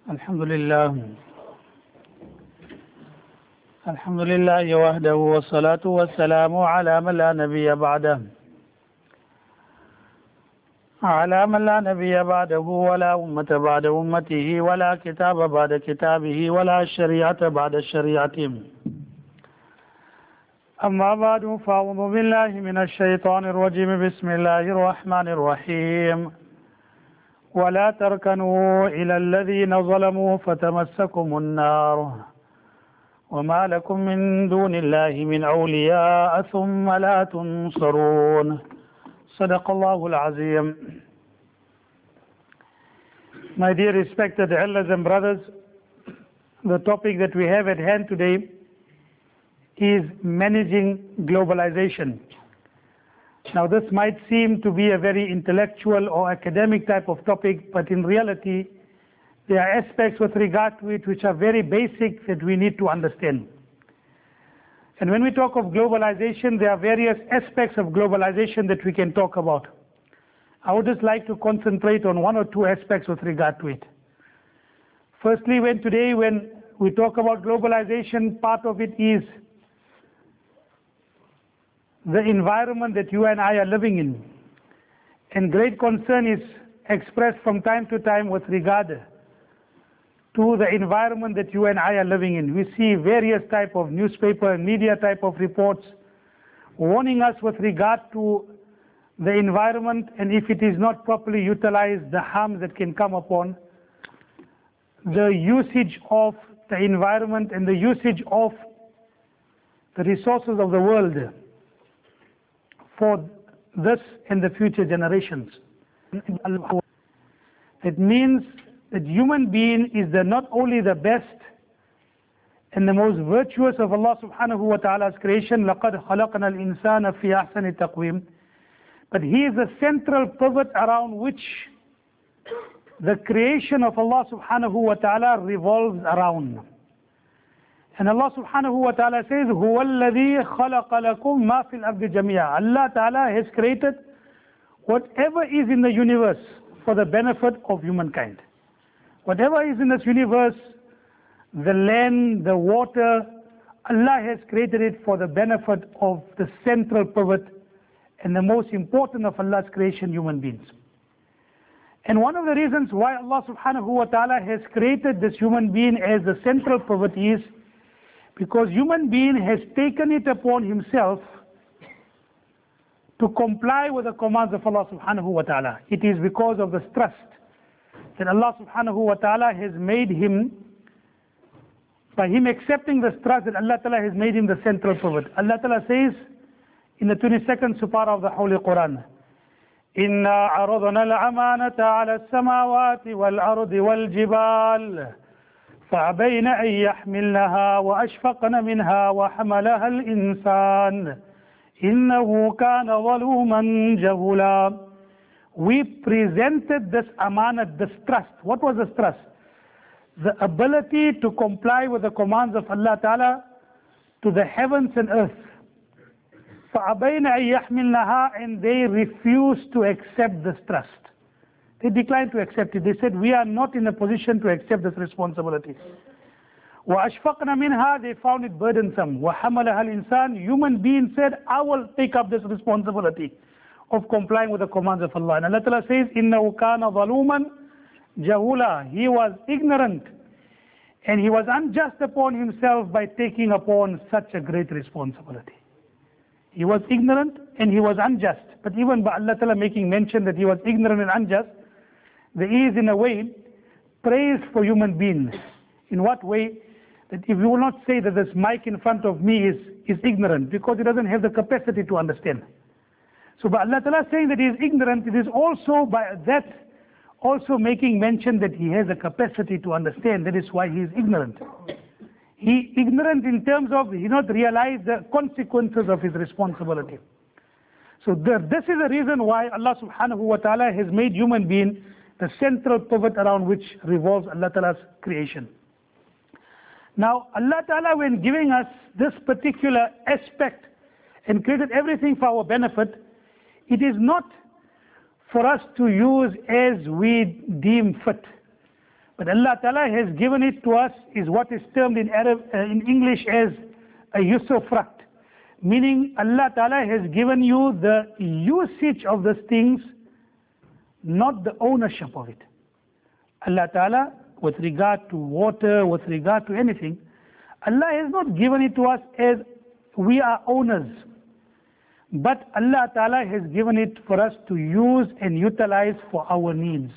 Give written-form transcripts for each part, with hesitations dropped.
الحمد لله وحده والصلاة والسلام على من لا نبي بعده ولا أمة بعد أمته ولا كتاب بعد كتابه ولا شريعة بعد شريعته. أما بعد فأعوذ بالله من الشيطان الرجيم. بسم الله الرحمن الرحيم. ولا تركنوا إلى الذين ظلموا فتمسكم النار وما لكم من دون الله من أولياء ثم لا تنصرون. صدق الله العظيم. My dear respected elders and brothers, the topic that we have at hand today is managing globalization. Now this might seem to be a very intellectual or academic type of topic, but in reality there are aspects with regard to it which are very basic that we need to understand. And when we talk of globalization, there are various aspects of globalization that we can talk about. I would just like to concentrate on one or two aspects with regard to it. Firstly, when we talk about globalization, part of it is the environment that you and I are living in. And great concern is expressed from time to time with regard to the environment that you and I are living in. We see various type of newspaper and media type of reports warning us with regard to the environment, and if it is not properly utilized, the harms that can come upon the usage of the environment and the usage of the resources of the world for this and the future generations. It means that human being is not only the best and the most virtuous of Allah subhanahu wa ta'ala's creation, لَقَدْ خَلَقْنَا الْإِنسَانَ فِي أَحْسَنِ تَقْوِيمٍ, but he is the central pivot around which the creation of Allah subhanahu wa ta'ala revolves around. And Allah subhanahu wa ta'ala says, هُوَ الَّذِي خَلَقَ لَكُمْ مَا فِي الْأَرْضِ جَمِيعًا. Allah ta'ala has created whatever is in the universe for the benefit of humankind. Whatever is in this universe, the land, the water, Allah has created it for the benefit of the central pivot and the most important of Allah's creation, human beings. And one of the reasons why Allah subhanahu wa ta'ala has created this human being as the central pivot is because human being has taken it upon himself to comply with the commands of Allah subhanahu wa ta'ala. It is because of this trust that Allah subhanahu wa ta'ala has made him, by him accepting this trust, that Allah ta'ala has made him the central pivot. Allah ta'ala says in the 22nd surah of the Holy Quran, إِنَّا عَرَضْنَا الْأَمَانَةَ عَلَى السَّمَاوَاتِ وَالْأَرْضِ وَالْجِبَالِ فَأَبَيْنَ أَن يَحْمِلْنَهَا وَأَشْفَقْنَ مِنْهَا وَحَمَلَهَا الْإِنسَانُ إِنَّهُ كَانَ ظَلُومًا جَهُولًا. We presented this amanat, this trust. What was this trust? The ability to comply with the commands of Allah Ta'ala to the heavens and earth. فَأَبَيْنَ أَن يَحْمِلْنَهَا, and they refused to accept this trust. They declined to accept it. They said, we are not in a position to accept this responsibility. وَأَشْفَقْنَ مِنْهَا, they found it burdensome. وَحَمَلَهَا الْإِنسَانُ, human being said, I will take up this responsibility of complying with the commands of Allah. And Allah Ta'ala says, إِنَّهُ كَانَ ظَلُومًا جَهُولًا. He was ignorant and he was unjust upon himself by taking upon such a great responsibility. He was ignorant and he was unjust. But even by Allah Ta'ala making mention that he was ignorant and unjust, there is in a way praise for human beings. In what way? That if you will not say that this mic in front of me is ignorant because he doesn't have the capacity to understand. So by Allah Ta'ala saying that he is ignorant, it is also by that also making mention that he has a capacity to understand. That is why he is ignorant. He ignorant in terms of he not realize the consequences of his responsibility. So this is the reason why Allah subhanahu wa ta'ala has made human being the central pivot around which revolves Allah Ta'ala's creation. Now Allah Ta'ala, when giving us this particular aspect and created everything for our benefit, it is not for us to use as we deem fit. But Allah Ta'ala has given it to us is what is termed in English as a usufruct, meaning Allah Ta'ala has given you the usage of these things, not the ownership of it. Allah Ta'ala, with regard to water, with regard to anything, Allah has not given it to us as we are owners, but Allah Ta'ala has given it for us to use and utilize for our needs.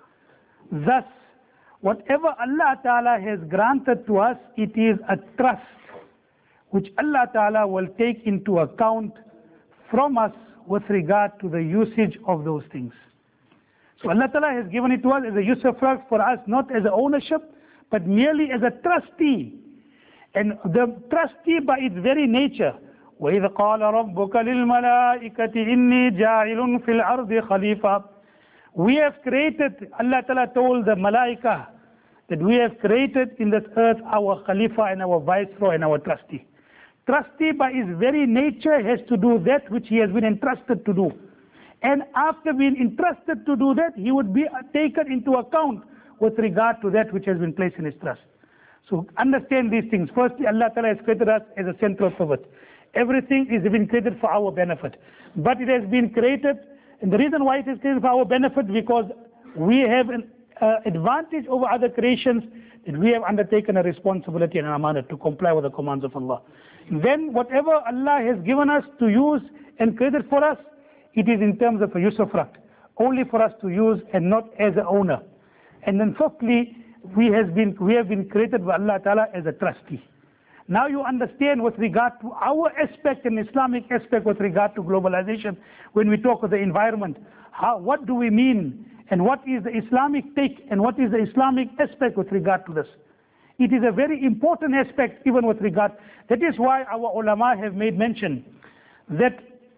Thus, whatever Allah Ta'ala has granted to us, it is a trust which Allah Ta'ala will take into account from us with regard to the usage of those things. So Allah Ta'ala has given it to us as a usufruct for us, not as a ownership, but merely as a trustee. And the trustee by its very nature, وَإِذْ قَالَ رَبُّكَ لِلْمَلَائِكَةِ إِنِّي جَاعِلٌ فِي الْأَرْضِ خَلِيفَةً. We have created, Allah Ta'ala told the Malaika, that we have created in this earth our Khalifa and our Viceroy and our trustee. Trustee by his very nature has to do that which he has been entrusted to do. And after being entrusted to do that, he would be taken into account with regard to that which has been placed in his trust. So understand these things. Firstly, Allah Ta'ala has created us as a central pivot. Everything is been created for our benefit. But it has been created, and the reason why it is created for our benefit, because we have an advantage over other creations, that we have undertaken a responsibility and an amanah to comply with the commands of Allah. Then whatever Allah has given us to use and created for us, it is in terms of a usufruct, only for us to use and not as an owner. And then fifthly, we have been created by Allah Ta'ala as a trustee. Now you understand with regard to our aspect and Islamic aspect with regard to globalization, when we talk of the environment, what do we mean, and what is the Islamic take, and what is the Islamic aspect with regard to this? It is a very important aspect even with regard. That is why our ulama have made mention that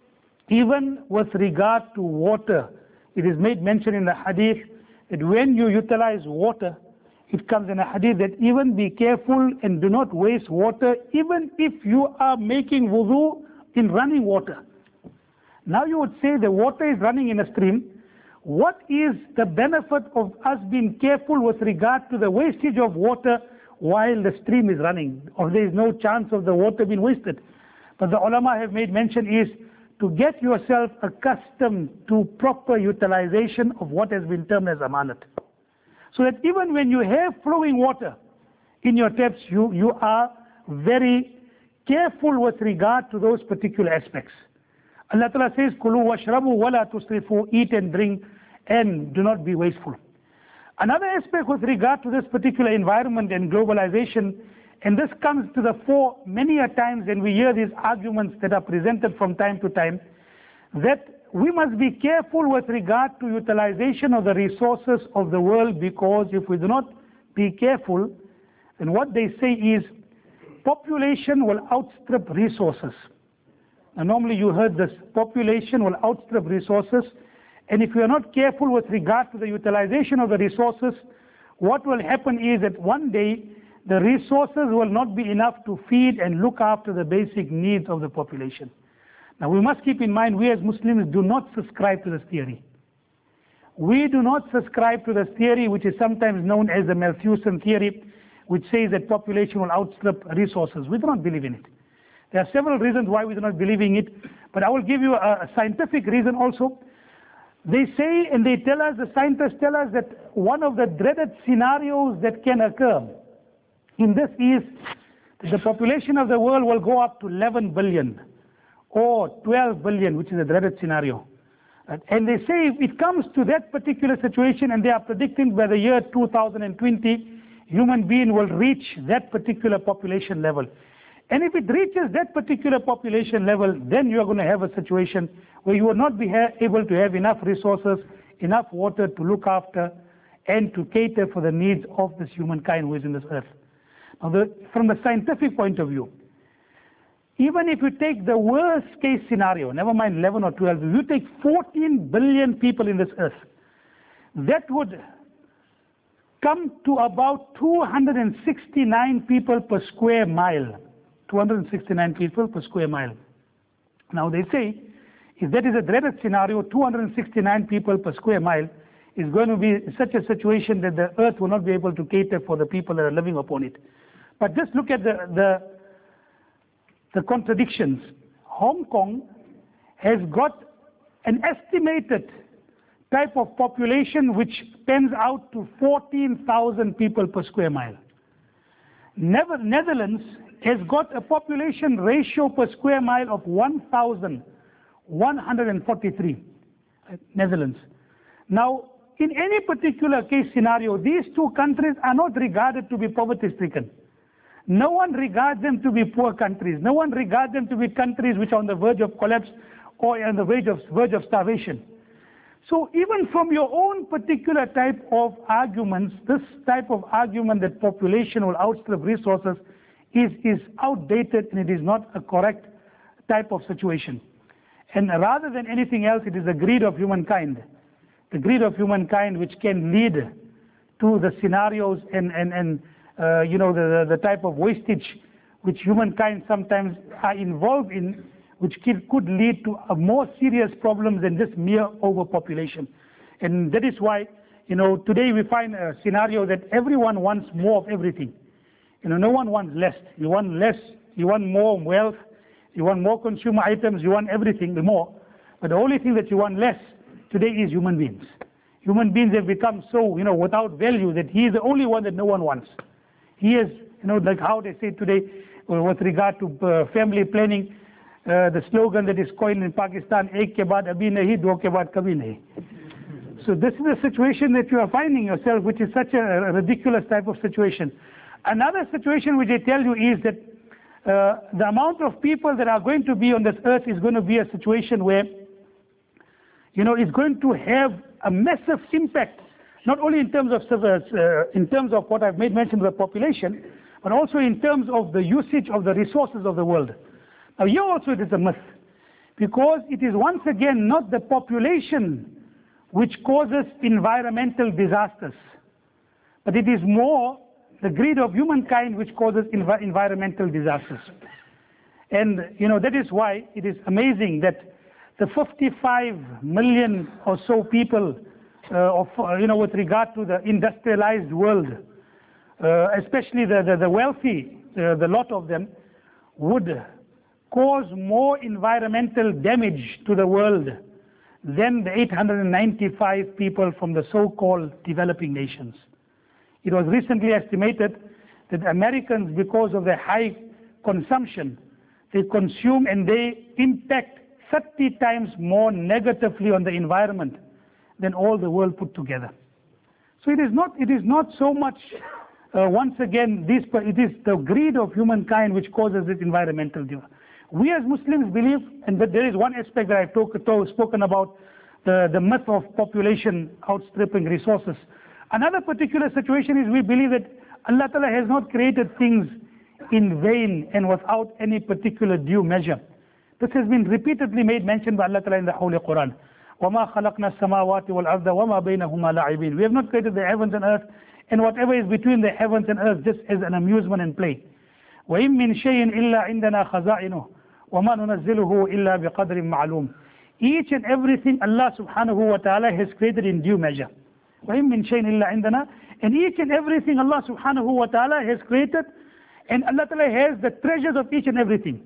even with regard to water, it is made mention in the hadith that when you utilize water, it comes in a hadith that even be careful and do not waste water, even if you are making wudu in running water. Now you would say the water is running in a stream. What is the benefit of us being careful with regard to the wastage of water while the stream is running, or there is no chance of the water being wasted? But the ulama have made mention is to get yourself accustomed to proper utilization of what has been termed as amanat. So that even when you have flowing water in your taps, you are very careful with regard to those particular aspects. Allah Ta'ala says, Kulu washrabu wala tusrifu, eat and drink and do not be wasteful. Another aspect with regard to this particular environment and globalization, and this comes to the fore many a times, and we hear these arguments that are presented from time to time, that we must be careful with regard to utilization of the resources of the world, because if we do not be careful, then what they say is population will outstrip resources. Now normally you heard this, population will outstrip resources, and if we are not careful with regard to the utilization of the resources, what will happen is that one day the resources will not be enough to feed and look after the basic needs of the population. Now we must keep in mind, we as Muslims do not subscribe to this theory. We do not subscribe to this theory, which is sometimes known as the Malthusian theory, which says that population will outstrip resources. We do not believe in it. There are several reasons why we do not believe in it, but I will give you a scientific reason also. They say, and they tell us, the scientists tell us, that one of the dreaded scenarios that can occur in this is that the population of the world will go up to 11 billion or 12 billion, which is a dreaded scenario. And they say if it comes to that particular situation, and they are predicting by the year 2020, human being will reach that particular population level. And if it reaches that particular population level, then you are going to have a situation where you will not be able to have enough resources, enough water to look after and to cater for the needs of this humankind who is in this earth. Now, from the scientific point of view, even if you take the worst case scenario, never mind 11 or 12, if you take 14 billion people in this earth, that would come to about 269 people per square mile. 269 people per square mile. Now they say, if that is a dreaded scenario, 269 people per square mile, is going to be such a situation that the earth will not be able to cater for the people that are living upon it. But just look at the contradictions. Hong Kong has got an estimated type of population which pans out to 14,000 people per square mile. Netherlands has got a population ratio per square mile of 1,143. Netherlands. Now, in any particular case scenario, these two countries are not regarded to be poverty-stricken. No one regards them to be poor countries. No one regards them to be countries which are on the verge of collapse or on the verge of starvation. So even from your own particular type of arguments, this type of argument that population will outstrip resources is outdated, and it is not a correct type of situation. And rather than anything else, it is the greed of humankind. The greed of humankind which can lead to the scenarios and the type of wastage which humankind sometimes are involved in, which could lead to a more serious problems than just mere overpopulation. And that is why, today we find a scenario that everyone wants more of everything. No one wants less. You want less, you want more wealth, you want more consumer items, you want everything, the more. But the only thing that you want less today is human beings. Human beings have become so, without value, that he is the only one that no one wants. He is, like how they say today with regard to family planning, the slogan that is coined in Pakistan, ek ke baad abhi nahi, do ke baad kabhi nahi. So this is the situation that you are finding yourself, which is such a ridiculous type of situation. Another situation which I tell you is that the amount of people that are going to be on this earth is going to be a situation where, it's going to have a massive impact, not only in terms of what I've made mention of the population, but also in terms of the usage of the resources of the world. Now here also it is a myth, because it is once again not the population which causes environmental disasters, but it is more the greed of humankind which causes environmental disasters. And that is why it is amazing that the 55 million or so people with regard to the industrialized world, especially the wealthy, the lot of them, would cause more environmental damage to the world than the 895 people from the so-called developing nations. It was recently estimated that Americans, because of their high consumption, they consume and they impact 30 times more negatively on the environment than all the world put together. So it is not so much, once again, it is the greed of humankind which causes this environmental disaster. We as Muslims believe, and that there is one aspect that I've spoken about, the myth of population outstripping resources. Another particular situation is we believe that Allah Ta'ala has not created things in vain and without any particular due measure. This has been repeatedly made mention by Allah Ta'ala in the Holy Quran. وَمَا خَلَقْنَا السَّمَاوَاتِ وَالْأَرْضَ وَمَا بَيْنَهُمَا لَعِبِينَ. We have not created the heavens and earth and whatever is between the heavens and earth just as an amusement and play. وَإِن مِّن شَيْءٍ إِلَّا عِندَنَا خَزَائِنُهُ وَمَا نُنَزِّلُهُ إِلَّا بِقَدْرٍ مَعْلُومٍ. Each and everything Allah subhanahu wa ta'ala has created in due measure. وَإِن مِّن شَيْءٍ إِلَّا عِندَنَا. And each and everything Allah subhanahu wa ta'ala has created, and Allah ta'ala has the treasures of each and everything.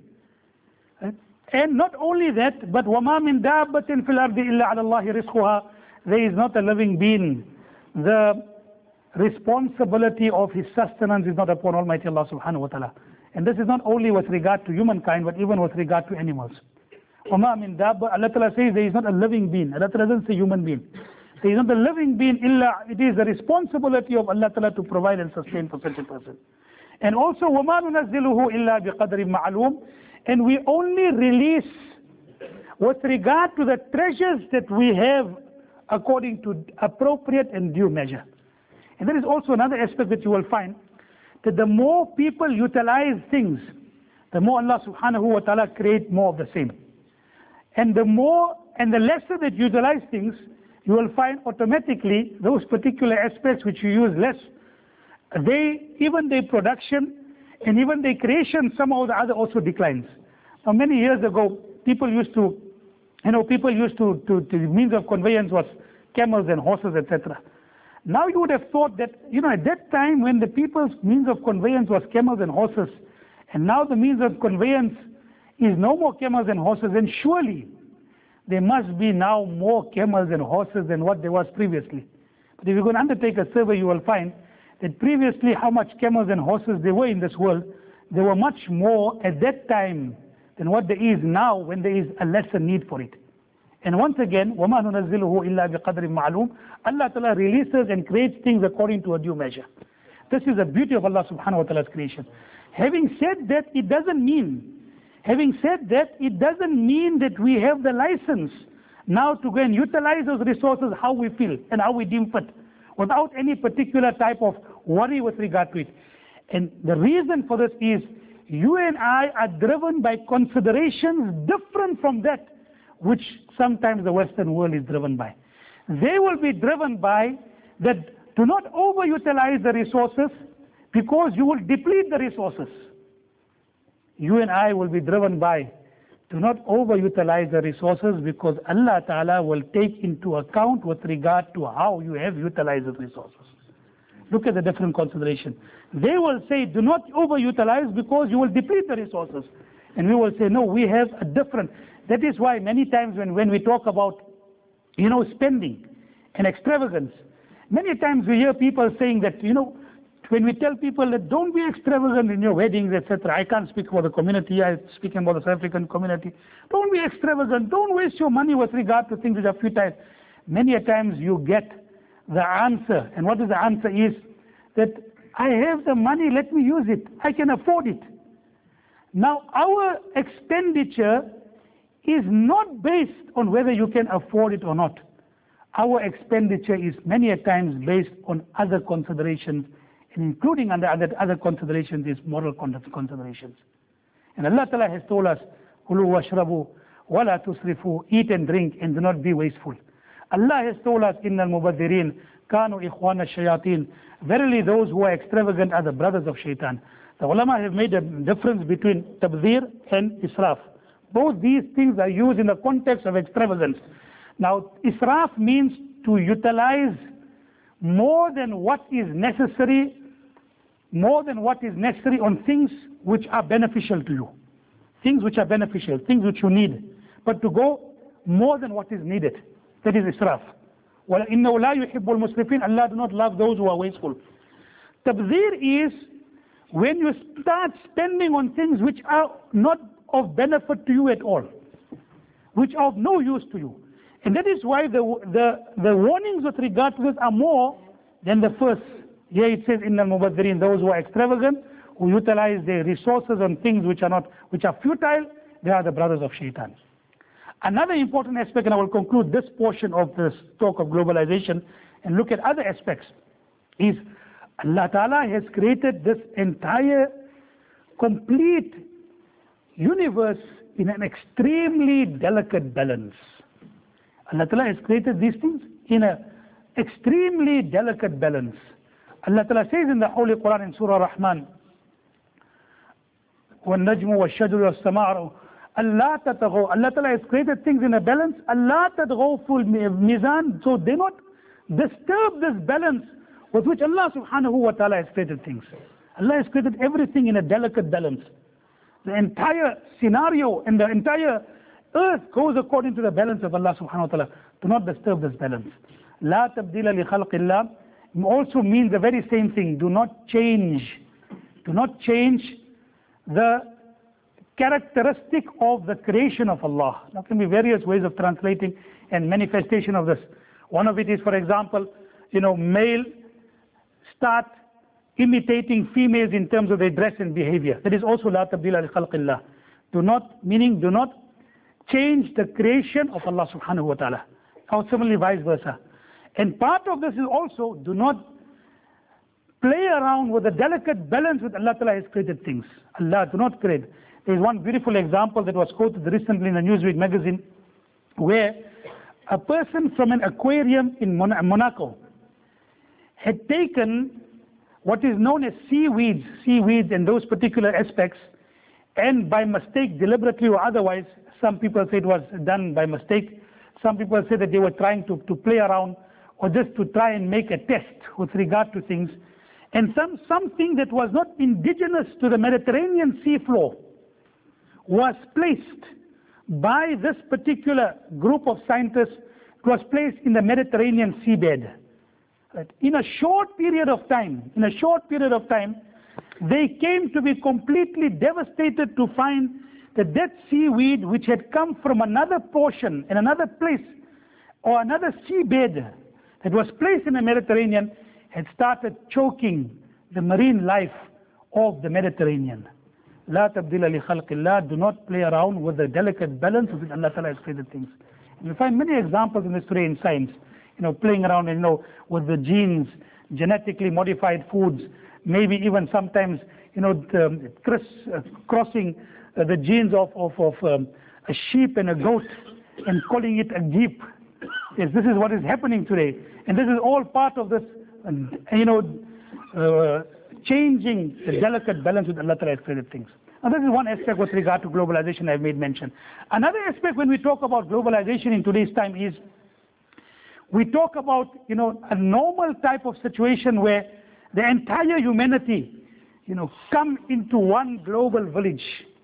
And not only that, but وَمَا مِن دَابَّةٍ فِي الْأَرْضِ إِلَّا عَلَى اللَّهِ رِزْقُهَا. There is not a living being. The responsibility of his sustenance is not upon Almighty Allah subhanahu wa ta'ala. And this is not only with regard to humankind, but even with regard to animals. وَمَا مِن دَابَّةٍ. Allah ta'ala says there is not a living being. Allah ta'ala doesn't say human being. There is not a living being, it is the responsibility of Allah ta'ala to provide and sustain for such a person. And also, وَمَا نُنَزِّلُهُ إِلَّا بِقَدْرٍ مَعْلُومٍ. And we only release with regard to the treasures that we have according to appropriate and due measure. And there is also another aspect that you will find, that the more people utilize things, the more Allah subhanahu wa ta'ala create more of the same. And the lesser that you utilize things, you will find automatically those particular aspects which you use less, even their production and even their creation somehow or the other also declines. Now many years ago, the means of conveyance was camels and horses, etc. Now you would have thought that, at that time when the people's means of conveyance was camels and horses, and now the means of conveyance is no more camels and horses, and surely there must be now more camels and horses than what there was previously. But if you're going to undertake a survey, you will find that previously how much camels and horses there were in this world, there were much more at that time than what there is now when there is a lesser need for it. And once again, وَمَا نُنَزِّلُهُ إِلَّا بِقَدْرٍ مَعْلُومٍ, Allah Ta'ala releases and creates things according to a due measure. This is the beauty of Allah Subhanahu wa Ta'ala's creation. Having said that, it doesn't mean that we have the license now to go and utilize those resources how we feel and how we deem fit, without any particular type of worry with regard to it. And the reason for this is, you and I are driven by considerations different from that which sometimes the Western world is driven by. They will be driven by that do not overutilize the resources because you will deplete the resources. You and I will be driven by do not overutilize the resources because Allah Ta'ala will take into account with regard to how you have utilized the resources. Look at the different consideration. They will say do not overutilize because you will deplete the resources. And we will say no, we have a different. That is why many times when we talk about spending and extravagance, many times we hear people saying that when we tell people that don't be extravagant in your weddings, etc. I can't speak for the community, I'm speaking about the South African community. Don't be extravagant, don't waste your money with regard to things which are futile. Many a times you get the answer, and what is the answer is that I have the money, let me use it, I can afford it. Now our expenditure is not based on whether you can afford it or not. Our expenditure is many a times based on other considerations, and including under other considerations is moral considerations. And Allah Ta'ala has told us, Kulu washrabu wa la tusrifu, eat and drink and do not be wasteful. Allah has told us, Innal mubaddirin kanu ikhwana shayateen. Verily those who are extravagant are the brothers of shaitan. The ulama have made a difference between tabdhir and israf. Both these things are used in the context of extravagance. Now, israf means to utilize more than what is necessary on things which are beneficial to you. Things which are beneficial, things which you need. But to go more than what is needed. That is israf. وَإِنَّهُ لَا يُحِبُّ الْمُسْرِفِينَ. Allah do not love those who are wasteful. Tabdhir is when you start spending on things which are not of benefit to you at all, which are of no use to you. And that is why the warnings with regard to this are more than the first. Here it says, Innal mubaddirin, those who are extravagant, who utilize their resources on things which are futile, they are the brothers of shaitan. Another important aspect, and I will conclude this portion of this talk of globalization and look at other aspects, is Allah Ta'ala has created this entire complete universe in an extremely delicate balance. Allah Ta'ala has created these things in an extremely delicate balance. Allah Ta'ala says in the Holy Quran in Surah Rahman, وَالنَّجْمُ وَالشَّجْرُ وَالسَّمَاءُ Allah Ta'ala has created things in a balance. Allah تَدْغَوْ فُوا الْمِيزَانِ, so they not disturb this balance with which Allah Subhanahu wa Ta'ala has created things. Allah has created everything in a delicate balance. The entire scenario and the entire earth goes according to the balance of Allah Subhanahu wa Ta'ala. Do not disturb this balance. La tabdila li khalqillah also means the very same thing. Do not change the characteristic of the creation of Allah. There can be various ways of translating and manifestation of this. One of it is, for example, male start imitating females in terms of their dress and behavior. That is also la tabdila li khalqillah. Do not change the creation of Allah Subhanahu wa Ta'ala. Or similarly vice versa. And part of this is also do not play around with the delicate balance with Allah Ta'ala has created things. Allah, do not create. There is one beautiful example that was quoted recently in the Newsweek magazine, where a person from an aquarium in Monaco had taken what is known as seaweeds and those particular aspects, and by mistake, deliberately or otherwise, some people say it was done by mistake, some people say that they were trying to play around or just to try and make a test with regard to things. And something that was not indigenous to the Mediterranean seafloor was placed by this particular group of scientists. It was placed in the Mediterranean seabed. Right? In a short period of time, they came to be completely devastated to find that that seaweed, which had come from another portion, in another place, or another seabed that was placed in the Mediterranean, had started choking the marine life of the Mediterranean. لا تبديل لخلق الله. Do not play around with the delicate balance with which Allah Ta'ala has created things. You find many examples in this today in science, playing around, with the genes, genetically modified foods, maybe even sometimes, crossing the genes of a sheep and a goat and calling it a jeep. Yes, this is what is happening today. And this is all part of this, changing the delicate balance with Allah Ta'ala has created things. Now this is one aspect with regard to globalization I've made mention. Another aspect when we talk about globalization in today's time is, we talk about, a normal type of situation where the entire humanity, come into one global village.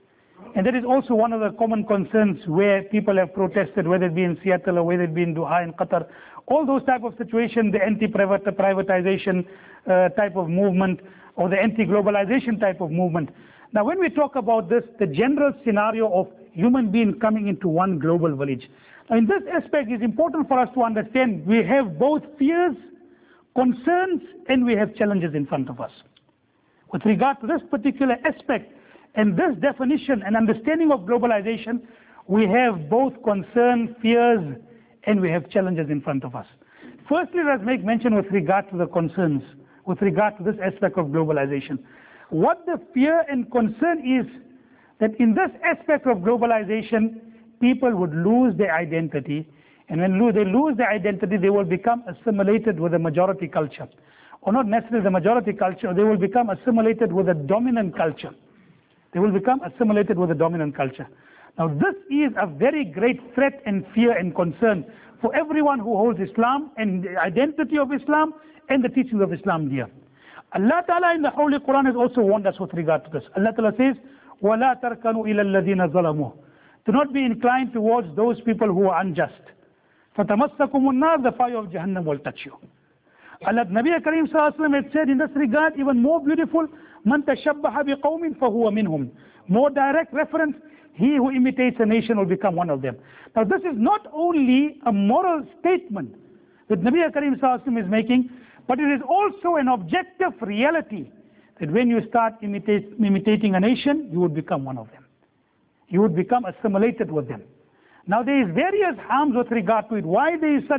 And that is also one of the common concerns where people have protested, whether it be in Seattle or whether it be in Doha in Qatar. All those type of situations, the anti-privatization type of movement, or the anti-globalization type of movement. Now when we talk about this, the general scenario of human beings coming into one global village. Now in this aspect, it's important for us to understand we have both fears, concerns, and we have challenges in front of us. With regard to this particular aspect, and this definition and understanding of globalization, we have both concern, fears, and we have challenges in front of us. Firstly, let's make mention with regard to the concerns, with regard to this aspect of globalization. What the fear and concern is, that in this aspect of globalization, people would lose their identity, and when they lose their identity, they will become assimilated with the majority culture. Or not necessarily the majority culture, they will become assimilated with the dominant culture. They will become assimilated with the dominant culture. Now this is a very great threat and fear and concern for everyone who holds Islam and the identity of Islam and the teachings of Islam dear. Allah Ta'ala in the Holy Quran has also warned us with regard to this. Allah Ta'ala says, وَلَا تَرْكَنُوا إِلَى الَّذِينَ ظَلَمُوا. Do not be inclined towards those people who are unjust. فَتَمَسَّكُمُ النَّارِ. The fire of Jahannam will touch you. Allah, Nabi Kareem Sallallahu Alaihi Wasallam had said in this regard, even more beautiful, مَنْ تَشَبَّهَ بِقَوْمٍ فَهُوَ مِنْهُمْ. More direct reference, he who imitates a nation will become one of them. Now this is not only a moral statement that Nabi Kareem Sallallahu Alaihi Wasallam is making, but it is also an objective reality that when you start imitating a nation, you would become one of them. You would become assimilated with them. Now there is various harms with regard to it. Why there is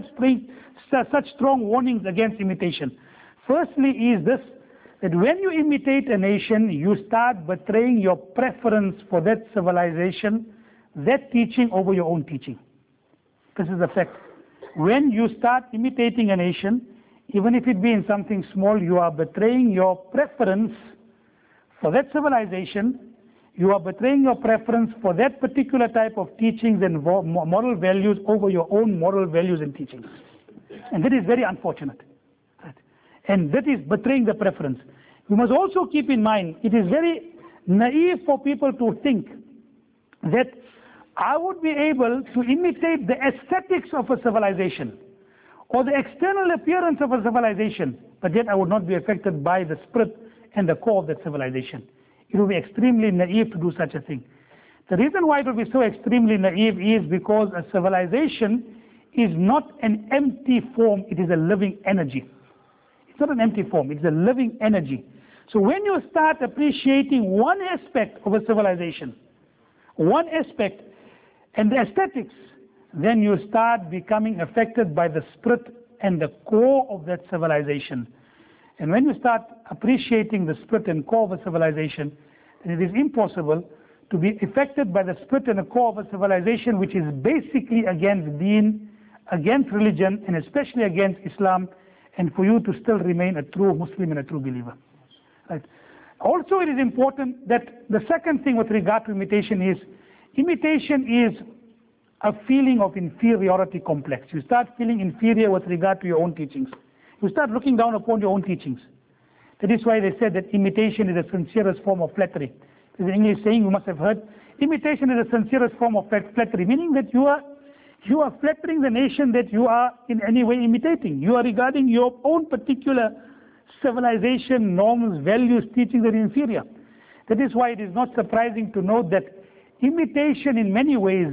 such strong warnings against imitation? Firstly is this, that when you imitate a nation, you start betraying your preference for that civilization, that teaching over your own teaching. This is the fact. When you start imitating a nation, even if it be in something small, you are betraying your preference for that civilization. You are betraying your preference for that particular type of teachings and moral values over your own moral values and teachings. And that is very unfortunate. Right? And that is betraying the preference. You must also keep in mind, it is very naive for people to think that I would be able to imitate the aesthetics of a civilization or the external appearance of a civilization, but yet I would not be affected by the spirit and the core of that civilization. It would be extremely naive to do such a thing. The reason why it would be so extremely naive is because a civilization is not an empty form, it is a living energy. It's not an empty form, it's a living energy. So when you start appreciating one aspect of a civilization, one aspect, and the aesthetics, then you start becoming affected by the spirit and the core of that civilization. And when you start appreciating the spirit and core of a civilization, then it is impossible to be affected by the spirit and the core of a civilization which is basically against deen, against religion, and especially against Islam, and for you to still remain a true Muslim and a true believer. Right? Also it is important that the second thing with regard to imitation is a feeling of inferiority complex. You start feeling inferior with regard to your own teachings. You start looking down upon your own teachings. That is why they said that imitation is the sincerest form of flattery. There's an English saying you must have heard, imitation is the sincerest form of flattery, meaning that you are flattering the nation that you are in any way imitating. You are regarding your own particular civilization, norms, values, teachings that are inferior. That is why it is not surprising to note that imitation in many ways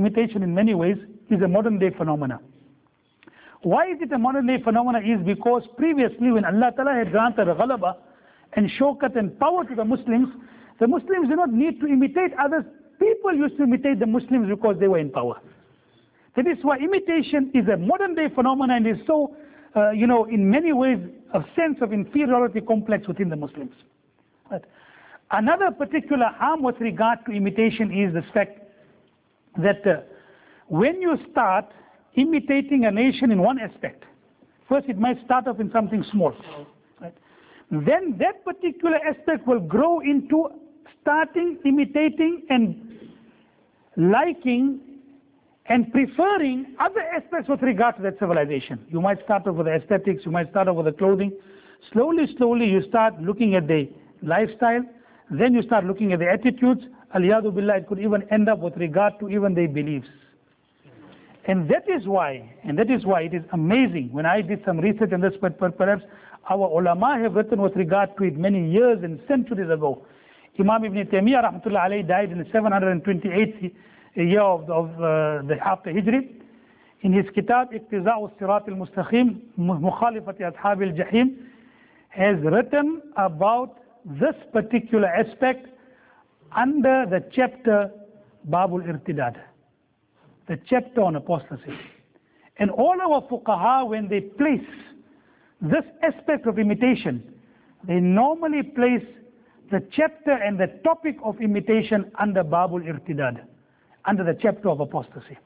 is a modern day phenomena. Why is it a modern day phenomena? Is because previously when Allah Ta'ala had granted ghalaba and shawkat and power to the Muslims did not need to imitate others. People used to imitate the Muslims because they were in power. That is why imitation is a modern day phenomenon and is so, in many ways, a sense of inferiority complex within the Muslims. Right. Another particular harm with regard to imitation is the fact that when you start imitating a nation in one aspect, first it might start off in something small. Right. Then that particular aspect will grow into starting imitating and liking and preferring other aspects with regard to that civilization. You might start off with the aesthetics, you might start off with the clothing. Slowly you start looking at the lifestyle, then you start looking at the attitudes. Al-Yadu Billah, it could even end up with regard to even their beliefs. And that is why it is amazing. When I did some research on this, but perhaps our ulama have written with regard to it many years and centuries ago. Imam Ibn Taymiyyah rahmatullah alayhi died in the 728th year after Hijri. In his kitab Iqtiza'u Sirat al-Mustaqim Mukhalifati Ashab al-Jahim has written about this particular aspect under the chapter Babul Irtidad, the chapter on apostasy. And all our fuqaha, when they place this aspect of imitation, they normally place the chapter and the topic of imitation under Babul Irtidad, under the chapter of apostasy.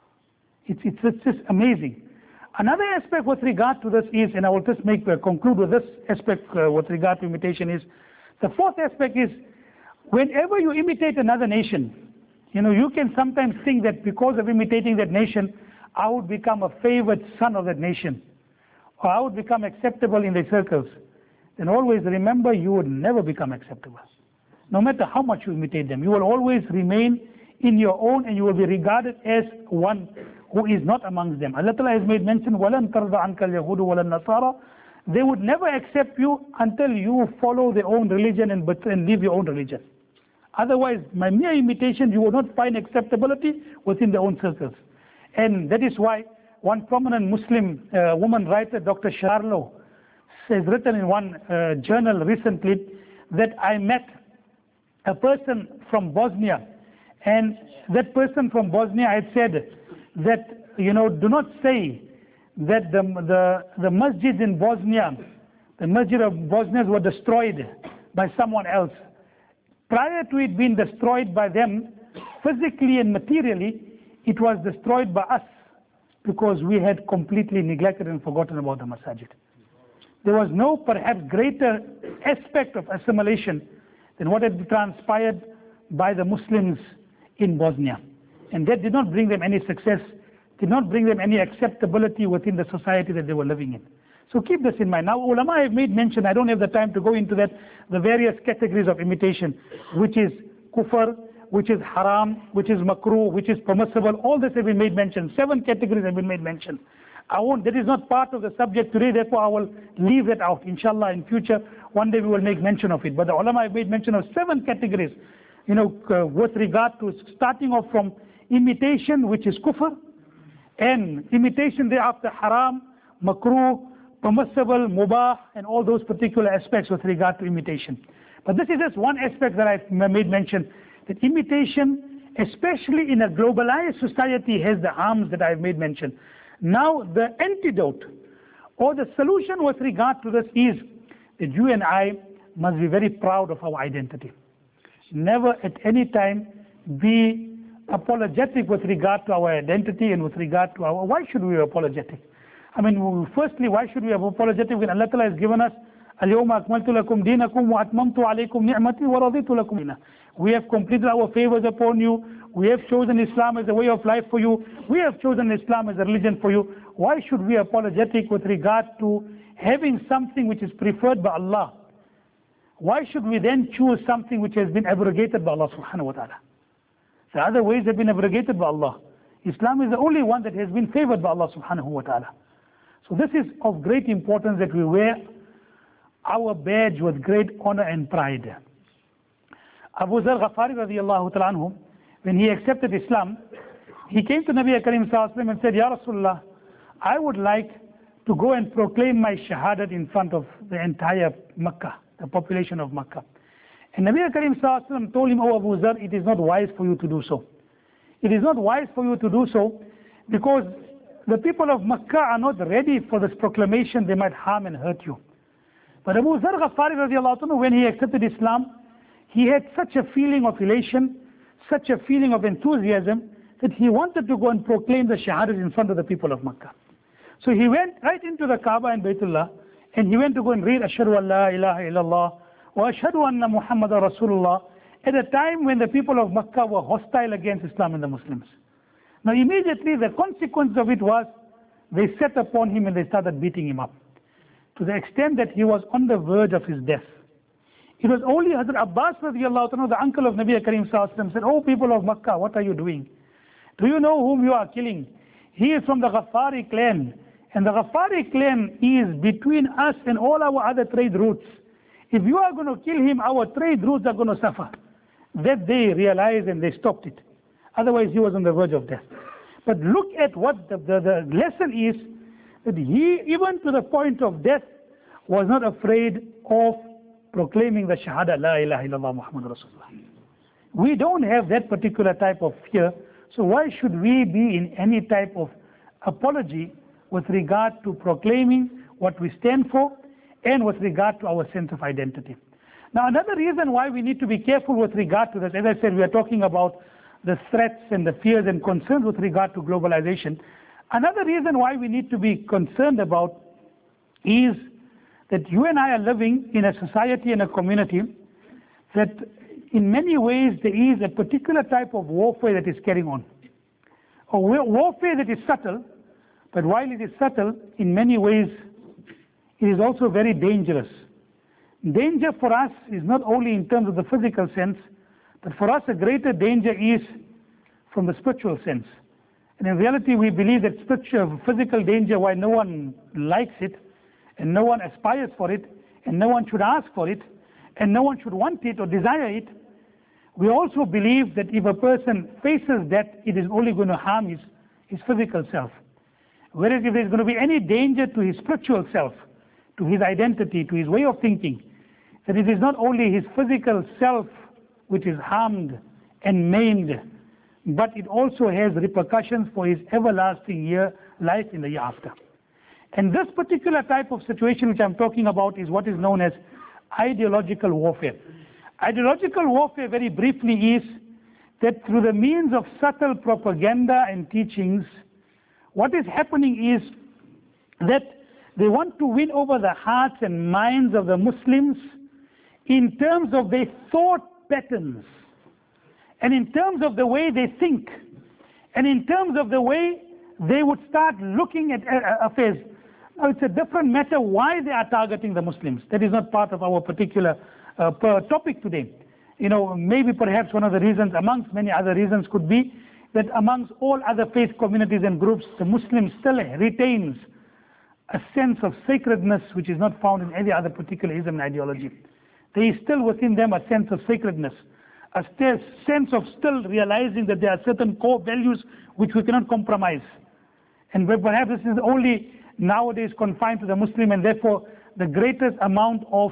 It's just amazing. Another aspect with regard to this is, and I will just conclude with this aspect with regard to imitation is, the fourth aspect is, whenever you imitate another nation, you can sometimes think that because of imitating that nation, I would become a favored son of that nation, or I would become acceptable in their circles. Then always remember, you would never become acceptable. No matter how much you imitate them, you will always remain in your own, and you will be regarded as one who is not amongst them. Allah Ta'ala has made mention, وَلَن تَرْضَ عَنْكَ الْيَهُودُ وَلَا النَّصَارَى. They would never accept you until you follow their own religion and leave your own religion. Otherwise, by mere imitation, you will not find acceptability within their own circles. And that is why one prominent Muslim woman writer, Dr. Sharlow, has written in one journal recently that I met a person from Bosnia, and that person from Bosnia had said that, do not say that the masjids in Bosnia, the masjid of Bosnians were destroyed by someone else. Prior to it being destroyed by them, physically and materially, it was destroyed by us because we had completely neglected and forgotten about the masajid. There was no perhaps greater aspect of assimilation than what had transpired by the Muslims in Bosnia. And that did not bring them any success, did not bring them any acceptability within the society that they were living in. So keep this in mind. Now, ulama have made mention, I don't have the time to go into that, the various categories of imitation, which is kufr, which is haram, which is makruh, which is permissible. All this have been made mention. 7 categories have been made mention. That is not part of the subject today, therefore I will leave that out. Inshallah, in future, one day we will make mention of it. But the ulama have made mention of 7 categories, with regard to starting off from imitation, which is kufr, and imitation thereafter haram, makruh, permissible, mubah, and all those particular aspects with regard to imitation. But this is just one aspect that I've made mention, that imitation, especially in a globalized society, has the harms that I've made mention. Now, the antidote or the solution with regard to this is that you and I must be very proud of our identity. Never at any time be apologetic with regard to our identity and with regard to our... Why should we be apologetic? I mean, firstly, why should we be apologetic when Allah Ta'ala has given us اليوم أكملت لكم دينكم وأتممت عليكم نعمتي ورضيت لكم دينا. We have completed our favors upon you. We have chosen Islam as a way of life for you. We have chosen Islam as a religion for you. Why should we be apologetic with regard to having something which is preferred by Allah? Why should we then choose something which has been abrogated by Allah subhanahu wa ta'ala? The other ways have been abrogated by Allah. Islam is the only one that has been favored by Allah subhanahu wa ta'ala. So this is of great importance that we wear our badge with great honor and pride. Abu Zar Ghafari radiallahu ta'ala anhu, when he accepted Islam, he came to Nabi Karim sallallahu alaihi wasallam and said, Ya Rasulullah, I would like to go and proclaim my shahadat in front of the entire Makkah, the population of Makkah. And Nabi Karim sallallahu alaihi wasallam told him, Oh Abu Zar, it is not wise for you to do so. It is not wise for you to do so because the people of Makkah are not ready for this proclamation. They might harm and hurt you. But Abu Zar Ghafari radiallahu anhu, when he accepted Islam, he had such a feeling of elation, such a feeling of enthusiasm, that he wanted to go and proclaim the Shahadat in front of the people of Makkah. So he went right into the Kaaba and Baytullah, and he went to go and read Ashhadu an la ilaha illallah wa ashhadu anna Muhammadan Rasulullah, at a time when the people of Makkah were hostile against Islam and the Muslims. Now immediately the consequence of it was, they set upon him and they started beating him up, to the extent that he was on the verge of his death. It was only Hazrat Abbas radiallahu anhu, the uncle of Nabi Karim sallallahu alaihi wasallam, said, Oh people of Makkah, what are you doing? Do you know whom you are killing? He is from the Ghafari clan. And the Ghafari clan is between us and all our other trade routes. If you are going to kill him, our trade routes are going to suffer. That they realized and they stopped it. Otherwise he was on the verge of death. But look at what the lesson is, that he, even to the point of death, was not afraid of proclaiming the Shahada, La ilaha illallah Muhammad Rasulullah. We don't have that particular type of fear, so why should we be in any type of apology with regard to proclaiming what we stand for and with regard to our sense of identity? Now another reason why we need to be careful with regard to this, as I said, we are talking about the threats and the fears and concerns with regard to globalization. Another reason why we need to be concerned about is that you and I are living in a society and a community that in many ways there is a particular type of warfare that is carrying on. A warfare that is subtle, but while it is subtle, in many ways it is also very dangerous. Danger for us is not only in terms of the physical sense, but for us a greater danger is from the spiritual sense. And in reality we believe that spiritual, physical danger, while no one likes it, and no one aspires for it, and no one should ask for it, and no one should want it or desire it, we also believe that if a person faces that, it is only going to harm his physical self. Whereas if there is going to be any danger to his spiritual self, to his identity, to his way of thinking, that it is not only his physical self which is harmed and maimed, but it also has repercussions for his everlasting life in the year after. And this particular type of situation which I'm talking about is what is known as ideological warfare. Ideological warfare, very briefly, is that through the means of subtle propaganda and teachings, what is happening is that they want to win over the hearts and minds of the Muslims in terms of their thought patterns, and in terms of the way they think, and in terms of the way they would start looking at affairs. Now it's a different matter why they are targeting the Muslims. That is not part of our particular topic today. You know, maybe perhaps one of the reasons, amongst many other reasons, could be that amongst all other faith communities and groups, the Muslim still retains a sense of sacredness which is not found in any other particular Islam ideology. There is still within them a sense of sacredness, a sense of still realizing that there are certain core values which we cannot compromise. And perhaps this is only nowadays confined to the Muslim, and therefore the greatest amount of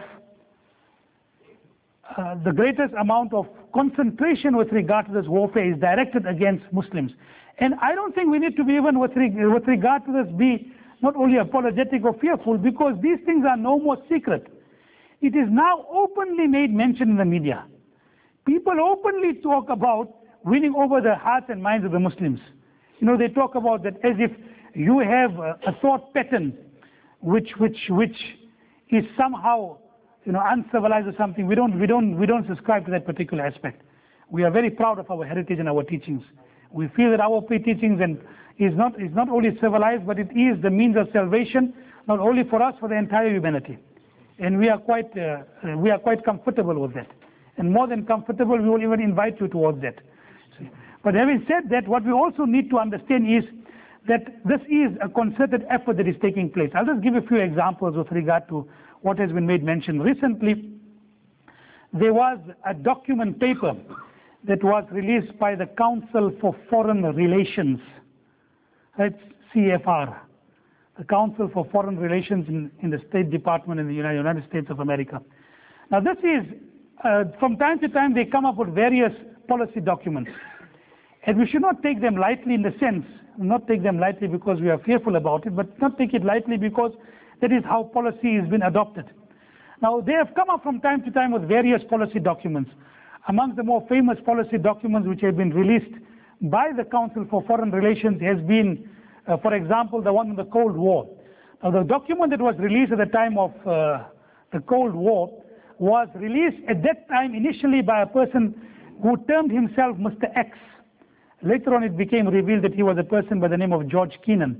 concentration with regard to this warfare is directed against Muslims. And I don't think we need to be even with regard to this be not only apologetic or fearful, because these things are no more secret. It is now openly made mention in the media. People openly talk about winning over the hearts and minds of the Muslims. You know, they talk about that as if you have a thought pattern which is somehow, you know, uncivilized or something. We don't subscribe to that particular aspect. We are very proud of our heritage and our teachings. We feel that our teachings is not only civilized, but it is the means of salvation, not only for us, for the entire humanity. And we are quite comfortable with that. And more than comfortable, we will even invite you towards that. But having said that, what we also need to understand is that this is a concerted effort that is taking place. I'll just give a few examples with regard to what has been made mention. Recently, there was a document paper that was released by the Council for Foreign Relations. That's CFR, the Council for Foreign Relations in the State Department in the United States of America. Now this is, from time to time they come up with various policy documents. And we should not take them lightly in the sense, not take them lightly because we are fearful about it, but not take it lightly because that is how policy has been adopted. Now they have come up from time to time with various policy documents. Among the more famous policy documents which have been released by the Council for Foreign Relations has been, for example, the one on the Cold War. Now the document that was released at the time of the Cold War was released at that time initially by a person who termed himself Mr. X. Later on it became revealed that he was a person by the name of George Kennan.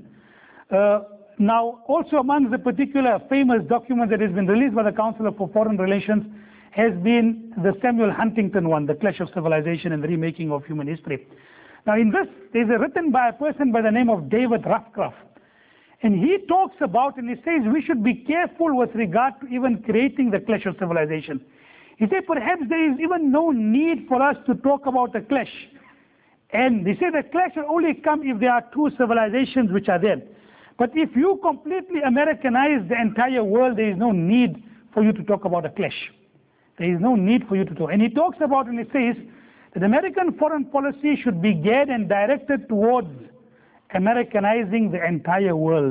Now also among the particular famous documents that has been released by the Council for Foreign Relations has been the Samuel Huntington one, the Clash of Civilization and the Remaking of Human History. Now in this, there's written by a person by the name of David Ravcraft. And he talks about, and he says we should be careful with regard to even creating the Clash of Civilization. He said perhaps there is even no need for us to talk about a clash. And they say the clash will only come if there are two civilizations which are there. But if you completely Americanize the entire world, there is no need for you to talk about a clash. There is no need for you to talk. And he talks about, and he says that American foreign policy should be geared and directed towards Americanizing the entire world.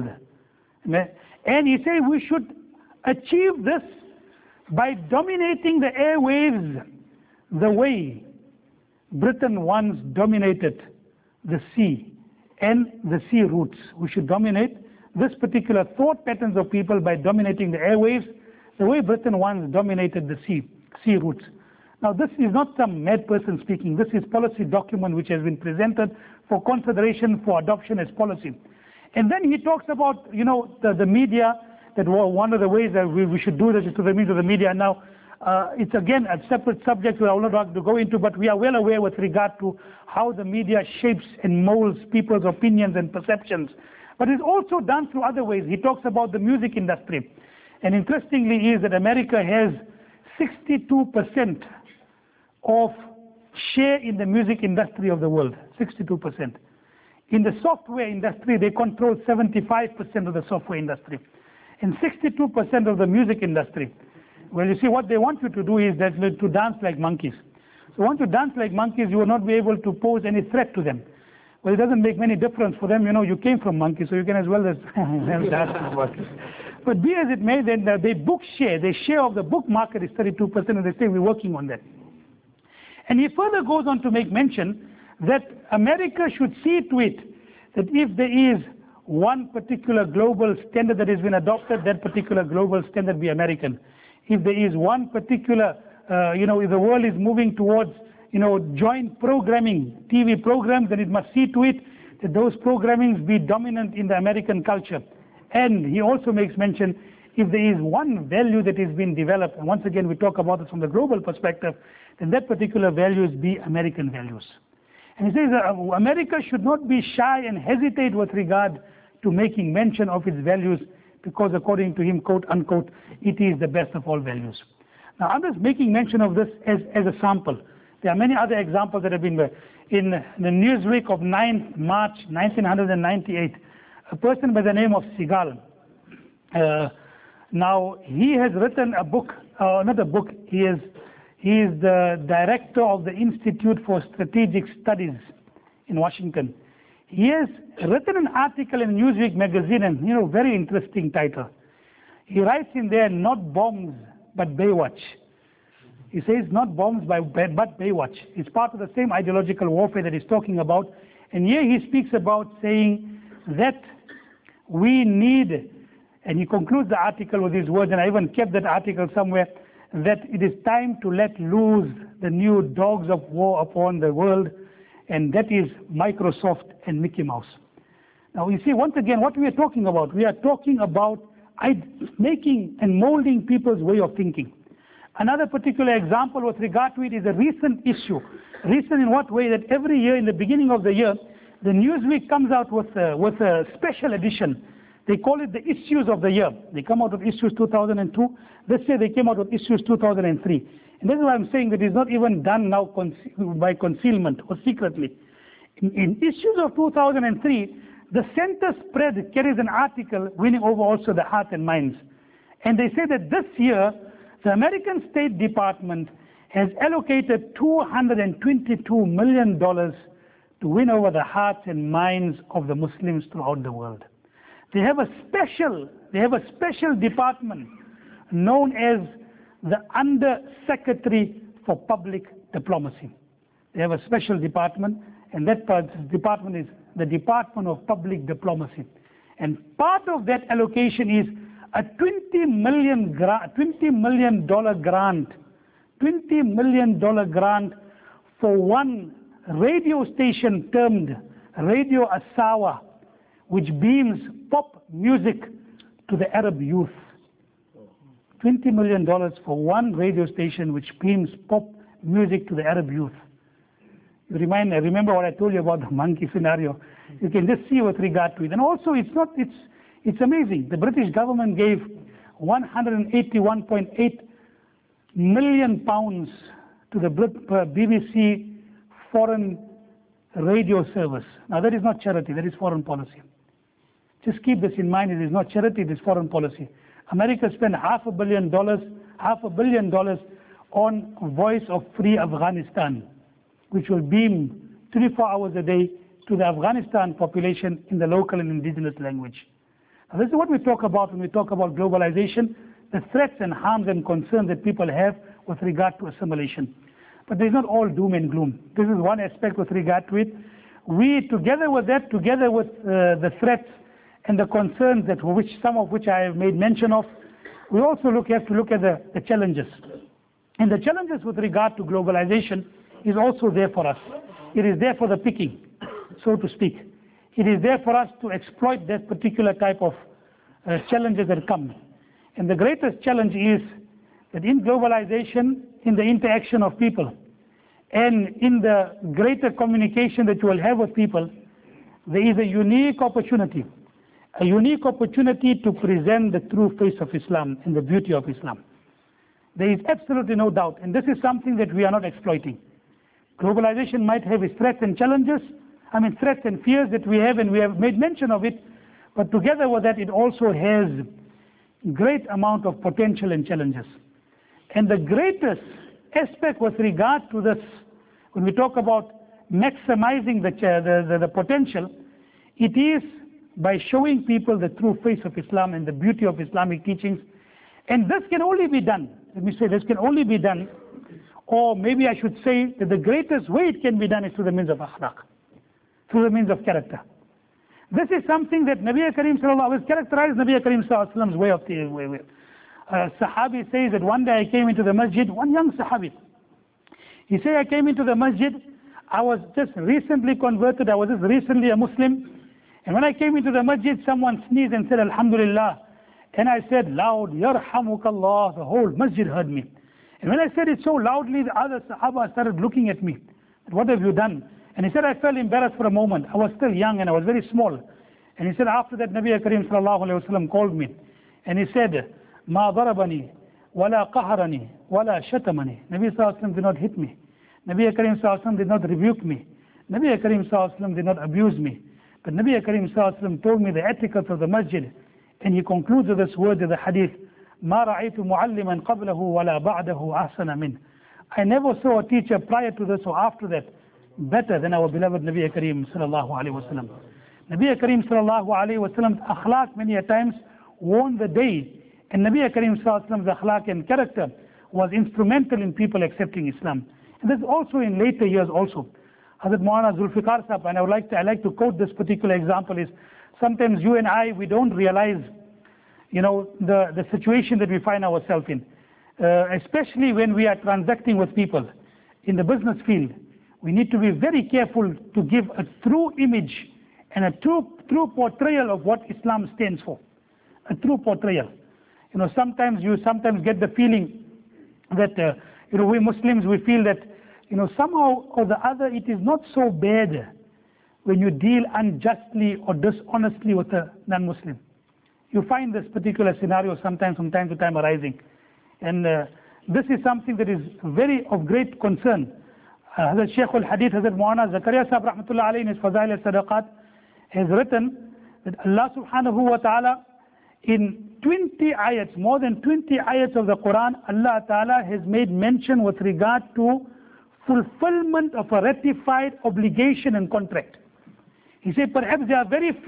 And he says we should achieve this by dominating the airwaves the way Britain once dominated the sea and the sea routes. We should dominate this particular thought patterns of people by dominating the airwaves the way Britain once dominated the sea routes. Now this is not some mad person speaking. This is policy document which has been presented for consideration for adoption as policy. And then he talks about, you know, the media, that one of the ways that we should do this is through the means of the media. Now it's again a separate subject that I will not like to go into, but we are well aware with regard to how the media shapes and molds people's opinions and perceptions. But it's also done through other ways. He talks about the music industry. And interestingly is that America has 62% of share in the music industry of the world, 62%. In the software industry, they control 75% of the software industry. And 62% of the music industry. Well, you see, what they want you to do is that to dance like monkeys. So once you dance like monkeys, you will not be able to pose any threat to them. Well, it doesn't make any difference for them. You know, you came from monkeys, so you can as well as dance like monkeys. But be as it may, then they book share. Their share of the book market is 32%, and they say we're working on that. And he further goes on to make mention that America should see to it that if there is one particular global standard that has been adopted, that particular global standard be American. If there is one particular, if the world is moving towards, joint programming, TV programs, then it must see to it that those programmings be dominant in the American culture. And he also makes mention, if there is one value that is being developed, and once again we talk about it from the global perspective, then that particular values be American values. And he says America should not be shy and hesitate with regard to making mention of its values, because according to him, quote unquote, it is the best of all values. Now I'm just making mention of this as a sample. There are many other examples that have been there. In the Newsweek of 9th March 1998, a person by the name of Segal, now he has written a book, not a book, he is the director of the Institute for Strategic Studies in Washington. He has written an article in Newsweek magazine, and very interesting title. He writes in there, not bombs, but Baywatch. He says not bombs, but Baywatch. It's part of the same ideological warfare that he's talking about. And here he speaks about saying that we need, and he concludes the article with these words, and I even kept that article somewhere, that it is time to let loose the new dogs of war upon the world, and that is Microsoft and Mickey Mouse. Now you see, once again, what we are talking about, we are talking about making and molding people's way of thinking. Another particular example with regard to it is a recent issue. Recent in what way? That every year in the beginning of the year, the Newsweek comes out with a special edition. They call it the issues of the year. They come out with issues 2002. This year they came out with issues 2003. And this is why I'm saying that it's not even done now by concealment or secretly. In issues of 2003, the center spread carries an article winning over also the heart and minds. And they say that this year, the American State Department has allocated $222 million to win over the hearts and minds of the Muslims throughout the world. They have a special department known as the Under Secretary for Public Diplomacy. They have a special department, and that department is the Department of Public Diplomacy. And part of that allocation is a $20 million grant for one radio station termed Radio Asawa, which beams pop music to the Arab youth. $20 million for one radio station which beams pop music to the Arab youth. Remember what I told you about the monkey scenario. You can just see with regard to it. And also it's amazing. The British government gave £181.8 million to the BBC foreign radio service. Now that is not charity, that is foreign policy. Just keep this in mind, it is not charity, it is foreign policy. America spent $500 million on Voice of Free Afghanistan, which will beam 24 hours a day to the Afghanistan population in the local and indigenous language. Now, this is what we talk about when we talk about globalization, the threats and harms and concerns that people have with regard to assimilation. But there's not all doom and gloom. This is one aspect with regard to it. We, together with that, together with the threats and the concerns that some of which I have made mention of, we also have to look at the challenges. And the challenges with regard to globalization is also there for us. It is there for the picking, so to speak. It is there for us to exploit that particular type of challenges that come. And the greatest challenge is that in globalization, in the interaction of people, and in the greater communication that you will have with people, there is a unique opportunity to present the true face of Islam and the beauty of Islam. There is absolutely no doubt, and this is something that we are not exploiting. Globalization might have its threats and challenges, threats and fears that we have, and we have made mention of it, but together with that, it also has great amount of potential and challenges. And the greatest aspect with regard to this, when we talk about maximizing the potential, it is by showing people the true face of Islam and the beauty of Islamic teachings. And this can only be done, this can only be done, or maybe I should say that the greatest way it can be done is through the means of akhlaq, through the means of character. This is something that Nabi Karim sallallahu alaihi characterized Nabi Karim sallallahu alaihi wasallam's way of the Sahabi says that one day I came into the masjid, one young Sahabi. He said, I came into the masjid, I was just recently converted, I was just recently a Muslim. And when I came into the masjid, someone sneezed and said, Alhamdulillah. And I said loud, Yarhamukallah, the whole masjid heard me. And when I said it so loudly, the other Sahaba started looking at me. What have you done? And he said, I felt embarrassed for a moment. I was still young and I was very small. And he said, after that, Nabi Karim sallallahu alayhi wa sallam called me. And he said, Ma darabani, wala qaharani, wala shatamani. Nabi sallallahu alayhi wa sallam did not hit me. Nabi Karim sallallahu alayhi wa sallam did not rebuke me. Nabi Karim sallallahu alayhi wa sallam did not abuse me. But Nabi Karim sallallahu alayhi wa sallam told me the etiquette of the masjid. And he concludes with this word of the hadith, Ma ra'aytu mu'alliman qablahu wala ba'dahu ahsana min. I never saw a teacher prior to this or after that better than our beloved Nabi Karim sallallahu alayhi wa sallam. Nabi Karim sallallahu alayhi wa sallam's akhlaq many a times won the day. And Nabi Karim sallallahu alayhi wa sallam's akhlaq and character was instrumental in people accepting Islam. And this also in later years also. Hazrat Maulana Zulfikar Sahab, and I like to quote this particular example, is sometimes you and I, we don't realize, the situation that we find ourselves in. Especially when we are transacting with people. in the business field, we need to be very careful to give a true image and a true portrayal of what Islam stands for. A true portrayal. You know, sometimes you get the feeling that you know, we Muslims, we feel that, you know, somehow or the other it is not so bad when you deal unjustly or dishonestly with a non-Muslim. You find this particular scenario sometimes from time to time arising, and this is something that is very of great concern. Hazrat Shaykh al-Hadith, Hazrat Maulana Zakaria Sahib Rahmatullah Alayhi in his Fazail al-Sadaqat has written that Allah subhanahu wa ta'ala in 20 ayats, more than 20 ayats of the Quran, Allah ta'ala has made mention with regard to fulfillment of a ratified obligation and contract. He said perhaps there are very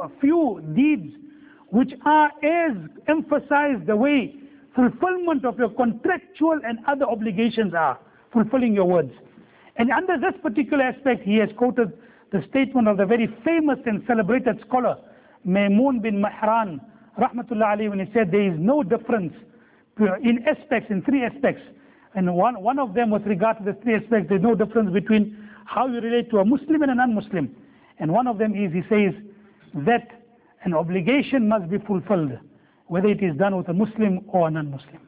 few deeds which are as emphasized the way fulfillment of your contractual and other obligations are, fulfilling your words. And under this particular aspect, he has quoted the statement of the very famous and celebrated scholar, Maimun bin Mahran, Rahmatullah alayhi, when he said there is no difference in aspects, in three aspects. And one of them with regard to the three aspects, there's no difference between how you relate to a Muslim and a non-Muslim. And one of them is, he says, that an obligation must be fulfilled, whether it is done with a Muslim or a non-Muslim.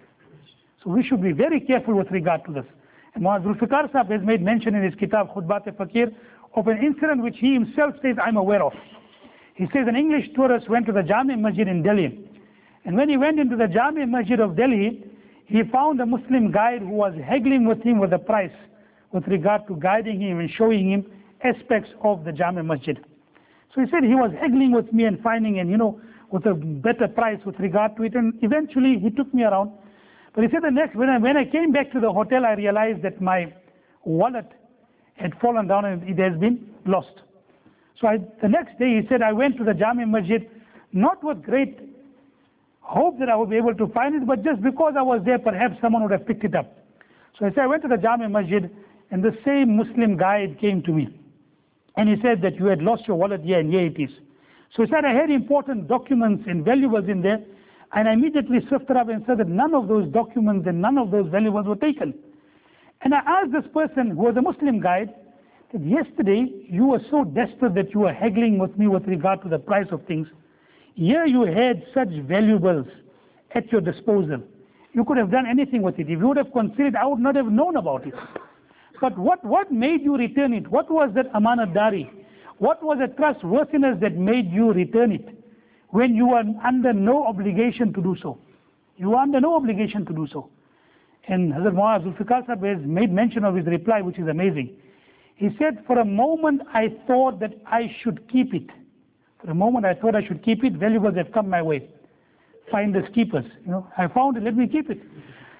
So we should be very careful with regard to this. And Maulana Zulfikar Sahib has made mention in his Kitab Khutbat-e-Fakir of an incident which he himself says, I'm aware of. He says an English tourist went to the Jami Masjid in Delhi. And when he went into the Jami Masjid of Delhi, he found a Muslim guide who was haggling with him with the price with regard to guiding him and showing him aspects of the Jami Masjid. So he said he was haggling with me and finding, and you know, with a better price with regard to it, and eventually he took me around. But he said the next, when I came back to the hotel, I realized that my wallet had fallen down and it has been lost. So the next day he said I went to the Jami Masjid, not with great hope that I would be able to find it, but just because I was there, perhaps someone would have picked it up. So I said I went to the Jami Masjid, and the same Muslim guide came to me. And he said that you had lost your wallet here, and here it is. So he said I had important documents and valuables in there, and I immediately sifted up and said that none of those documents and none of those valuables were taken. And I asked this person, who was a Muslim guide, that yesterday you were so desperate that you were haggling with me with regard to the price of things. Here you had such valuables at your disposal. You could have done anything with it. If you would have considered, I would not have known about it. But what made you return it? What was that amanat-dari? What was the trustworthiness that made you return it when you were under no obligation to do so? You were under no obligation to do so. And Hazrat Maulana Zulfikar Sahib has made mention of his reply, which is amazing. He said, for a moment I thought that I should keep it. For a moment I thought I should keep it. Valuables have come my way. Finders keepers. You know, I found it, let me keep it.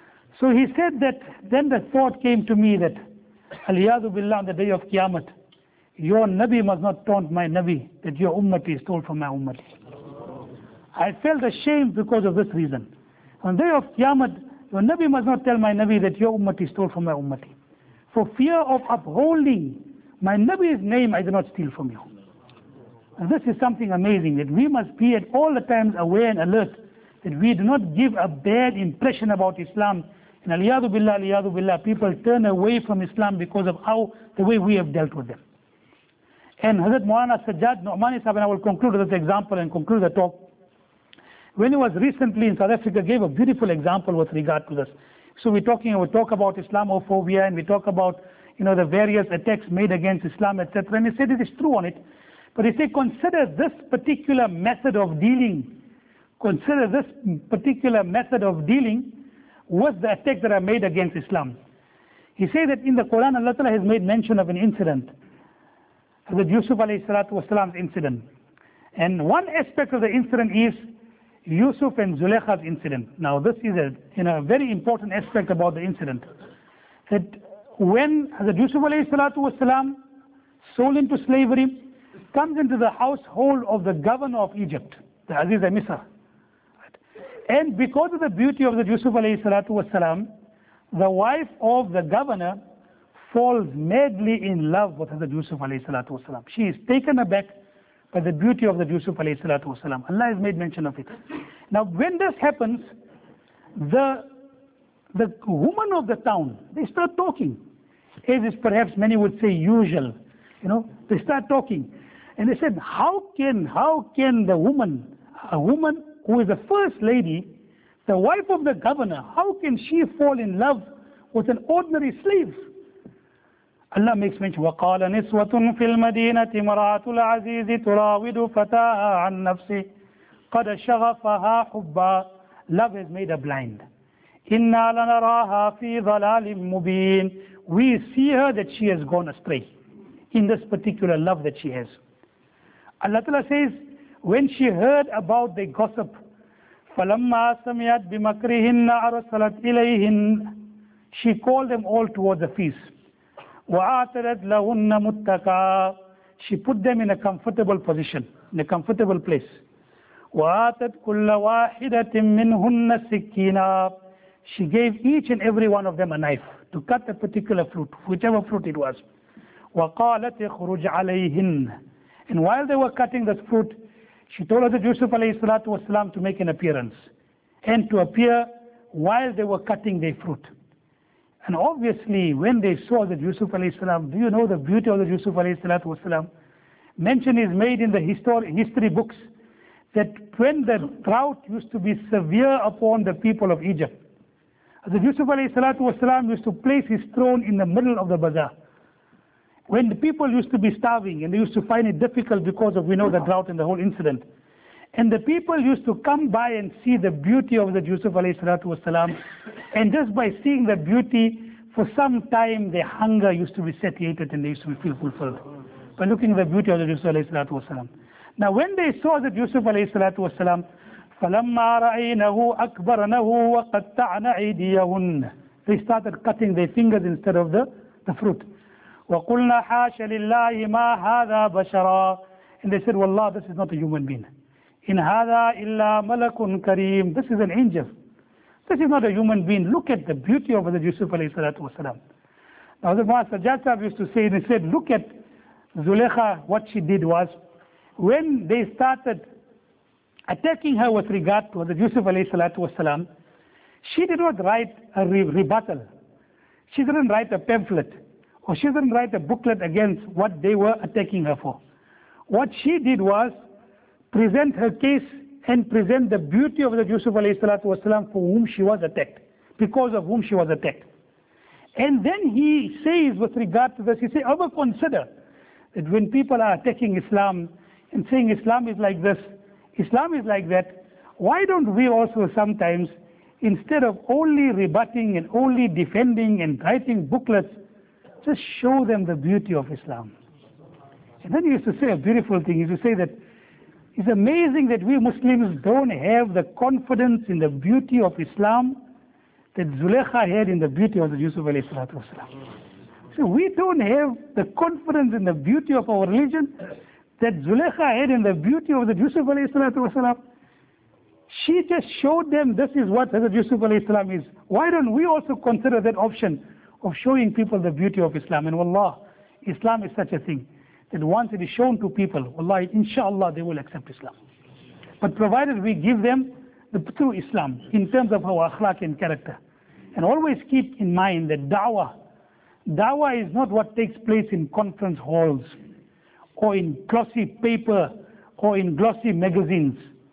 So he said that then the thought came to me that, Aliyadu billah, on the day of Qiyamah, your Nabi must not taunt my Nabi that your ummati stole from my ummati. I felt ashamed because of this reason. On the day of Qiyamah, your Nabi must not tell my Nabi that your ummati stole from my ummati. For fear of upholding my Nabi's name, I do not steal from you. And this is something amazing, that we must be at all the times aware and alert, that we do not give a bad impression about Islam. And aliyadu billah, people turn away from Islam because of the way we have dealt with them. And Hazrat Maulana Sajjad Nu'mani Sahib, and I will conclude with this example and conclude the talk. When he was recently in South Africa, gave a beautiful example with regard to this. So we talk about Islamophobia, and we talk about, you know, the various attacks made against Islam, etc. And he said it is true on it. But he said, consider this particular method of dealing. Consider this particular method of dealing with the attacks that are made against Islam. He said that in the Quran, Allah Ta'ala has made mention of an incident, the Yusuf alayhi salatu wasalam's incident. And one aspect of the incident is Yusuf and Zulaykha's incident. Now this is a very important aspect about the incident. That when Hazrat Yusuf alayhi salatu wasalam, sold into slavery, comes into the household of the governor of Egypt, the Aziz Misr. And because of the beauty of the Yusuf alayhi salatu wasalam, the wife of the governor falls madly in love with Hazrat Yusuf alayhi salatu wasalam. She is taken aback by the beauty of the Yusuf alayhi salatu wasalam. Allah has made mention of it. Now when this happens, the woman of the town, they start talking. as is perhaps many would say usual. They start talking. And they said, how can the woman, a woman who is the first lady, the wife of the governor, how can she fall in love with an ordinary slave? Allah makes mention, وَقَالَ نِسْوَةٌ فِي الْمَدِينَةِ مَرْأَةُ الْعَزِيزِ تُرَاوِدُ فَتَاهَا عَنْ نَفْسِهِ قَدْ شَغَفَهَا حُبًّا. Love has made her blind. إِنَّا لَنَرَاهَا فِي ضَلَالٍ مُبِينٍ. We see her that she has gone astray in this particular love that she has. Allah Ta'ala says, when she heard about the gossip, فَلَمَّا سَمِعَتْ بِمَكْرِهِنَّ أَرْسَلَتْ إِلَيْهِنَّ. She called them all towards the feast. وَآتَرَتْ لَهُنَّ مُتَّكَى. She put them in a comfortable position, in a comfortable place. وَآتَتْ كُلَّ وَاحِدَةٍ مِّنْهُنَّ سِكِّينًا. She gave each and every one of them a knife to cut a particular fruit, whichever fruit it was. وَقَالَتْ اخْرُجْ عَلَيْهِنَّ. And while they were cutting this fruit, she told Hazrat Yusuf alayhi salatu wasalam to make an appearance and to appear while they were cutting their fruit. And obviously, when they saw that Yusuf alayhi salam, do you know the beauty of the Yusuf alayhi salatu wasalam? Mention is made in the history books that when the drought used to be severe upon the people of Egypt, Hazrat Yusuf alayhi salatu wasalam used to place his throne in the middle of the bazaar. When the people used to be starving and they used to find it difficult because of, we know, the drought and the whole incident. And the people used to come by and see the beauty of the Yusuf alayhi salatu wasalam. And just by seeing the beauty, for some time their hunger used to be satiated and they used to feel fulfilled. By looking at the beauty of the Yusuf alayhi salatu wasalam. Now when they saw that Yusuf alayhi salatu wasalam, فَلَمَّا رَأَيْنَهُ أَكْبَرْنَهُ وَقَطَّعْنَ أَيْدِيَهُنَّ. They started cutting their fingers instead of the fruit. وَقُلْنَا حَاشَ لِلَّهِ مَا هَذَا بَشَرًا. And they said, Wallah, this is not a human being. In هَذَا إِلَّا مَلَكٌ كَرِيمٌ. This is an angel. This is not a human being. Look at the beauty of the Yusuf alayhi salatu wasalam. Now the Master Sajjad Sahib used to say, and he said, look at Zulekha, what she did was, when they started attacking her with regard to the Yusuf alayhi salatu wasalam, she did not write a rebuttal. She didn't write a pamphlet. Or she didn't write a booklet against what they were attacking her for. What she did was present her case and present the beauty of the Yusuf alayhi salatu wasalam for whom she was attacked, because of whom she was attacked. And then he says with regard to this, he says, ever consider that when people are attacking Islam and saying Islam is like this, Islam is like that, why don't we also sometimes, instead of only rebutting and only defending and writing booklets, just show them the beauty of Islam. And then he used to say a beautiful thing. He used to say that it's amazing that we Muslims don't have the confidence in the beauty of Islam that Zulekha had in the beauty of the Yusuf alayhi salatu wasalam. So we don't have the confidence in the beauty of our religion that Zulekha had in the beauty of the Yusuf alayhi salatu wasalam. She just showed them this is what Hazrat Yusuf alayhi salam is. Why don't we also consider that option of showing people the beauty of Islam? And wallah, Islam is such a thing that once it is shown to people, wallah, inshallah they will accept Islam. But provided we give them the true Islam in terms of our akhlaq and character. And always keep in mind that da'wah is not what takes place in conference halls or in glossy paper or in glossy magazines.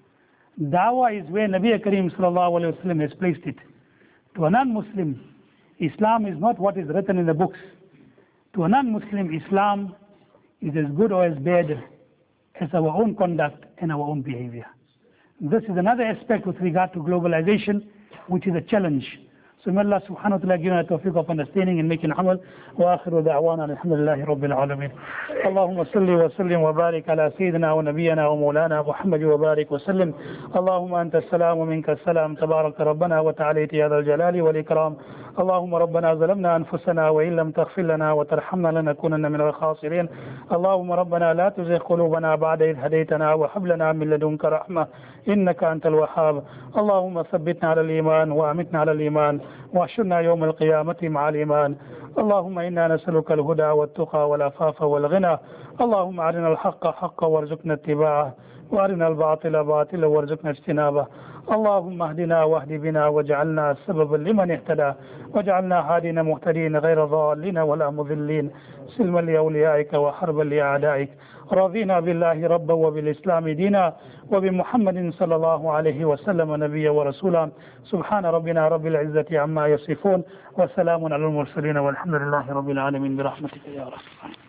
Da'wah is where Nabi Kareem sallallahu alayhi wa sallam has placed it. To a non-Muslim, Islam is not what is written in the books. To a non-Muslim, Islam is as good or as bad as our own conduct and our own behavior. This is another aspect with regard to globalization, which is a challenge. So may Allah subhanahu wa ta'ala give us tawfiq of understanding and making amal. Wa akhiru da'wana alhamdulillahi rabbil alameen. Allahumma salli wa sallim wa barik ala sayyidina wa nabiyyina wa maulana Muhammad wa barik wa sallim. Allahumma anta as-salam wa minka as-salam. Tabaraka rabbana wa ta'alayta ya dhal jalali wal ikram. اللهم ربنا ظلمنا أنفسنا وإن لم تغفر لنا وترحمنا لنكونن من الخاسرين. اللهم ربنا لا تزغ قلوبنا بعد إذ هديتنا وهب لنا من لدنك رحمة إنك أنت الوهاب. اللهم ثبتنا على الإيمان وأمتنا على الإيمان واحشرنا يوم القيامة مع الإيمان. اللهم إنا نسألك الهدى والتقى والعفاف والغنى. اللهم أرنا الحق حقا وارزقنا اتباعه وأرنا الباطل باطلا وارزقنا اجتنابه. اللهم اهدنا واهد بنا واجعلنا سببا لمن اهتدى واجعلنا هادين مهتدين غير ضالين ولا مضلين سلما لأوليائك وحربا لأعدائك رضينا بالله ربا وبالإسلام دينا وبمحمد صلى الله عليه وسلم نبيا ورسولا سبحان ربنا رب العزة عما يصفون وسلام على المرسلين والحمد لله رب العالمين برحمتك يا رب.